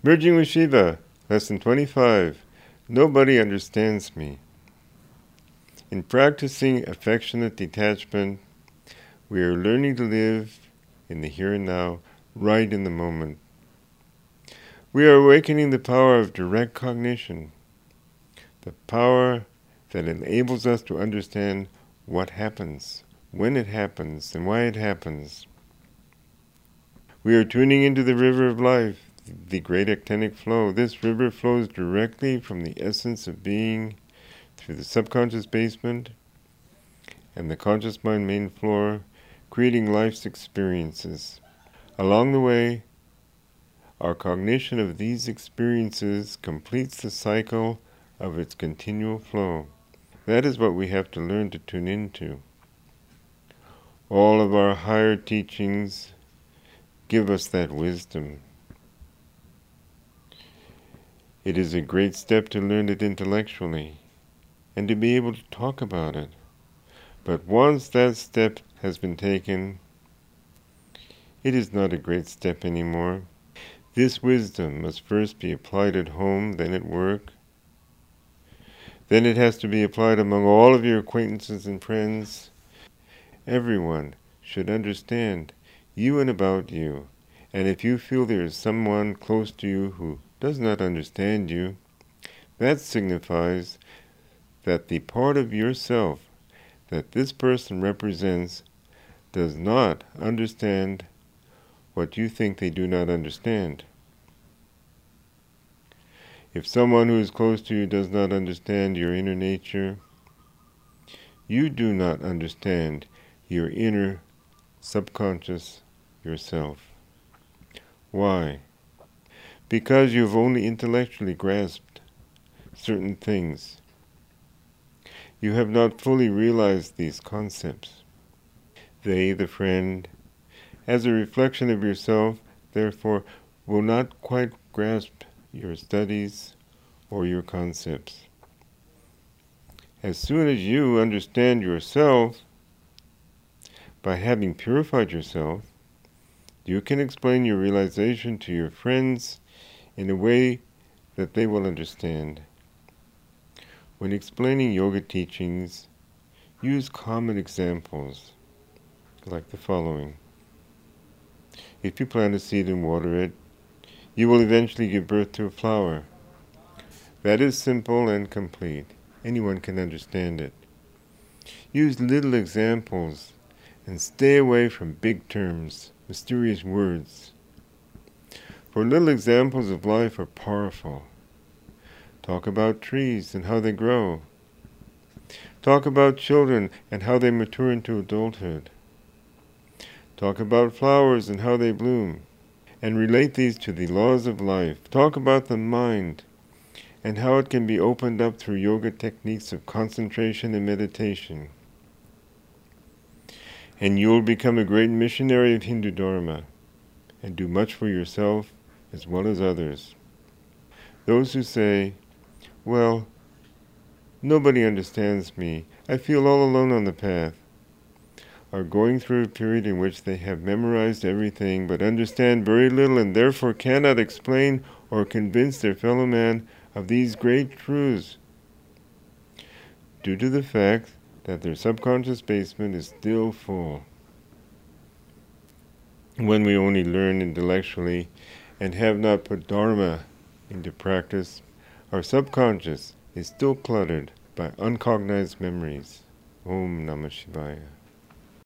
Merging with Shiva, Lesson 25. Nobody understands me. In practicing affectionate detachment, we are learning to live in the here and now, right in the moment. We are awakening the power of direct cognition, the power that enables us to understand what happens, when it happens, and why it happens. We are tuning into the river of life, the great actinic flow. This river flows directly from the essence of being through the subconscious basement and the conscious mind main floor, creating life's experiences. Along the way, our cognition of these experiences completes the cycle of its continual flow. That is what we have to learn to tune into. All of our higher teachings give us that wisdom. It is a great step to learn it intellectually and to be able to talk about it. But once that step has been taken, it is not a great step anymore. This wisdom must first be applied at home, then at work. Then it has to be applied among all of your acquaintances and friends. Everyone should understand you and about you. And if you feel there is someone close to you who does not understand you, that signifies that the part of yourself that this person represents does not understand what you think they do not understand. If someone who is close to you does not understand your inner nature, you do not understand your inner subconscious yourself. Why? Because you have only intellectually grasped certain things. You have not fully realized these concepts. They, the friend, as a reflection of yourself, therefore, will not quite grasp your studies or your concepts. As soon as you understand yourself, by having purified yourself, you can explain your realization to your friends in a way that they will understand. When explaining yoga teachings, use common examples like the following. If you plant a seed and water it, you will eventually give birth to a flower. That is simple and complete. Anyone can understand it. Use little examples and stay away from big terms, mysterious words. For little examples of life are powerful. Talk about trees and how they grow. Talk about children and how they mature into adulthood. Talk about flowers and how they bloom, and relate these to the laws of life. Talk about the mind and how it can be opened up through yoga techniques of concentration and meditation. And you'll become a great missionary of Hindu Dharma and do much for yourself as well as others. Those who say, well, nobody understands me, I feel all alone on the path, are going through a period in which they have memorized everything but understand very little and therefore cannot explain or convince their fellow man of these great truths, due to the fact that their subconscious basement is still full. When we only learn intellectually and have not put Dharma into practice, our subconscious is still cluttered by uncognized memories. Om Namah Shivaya.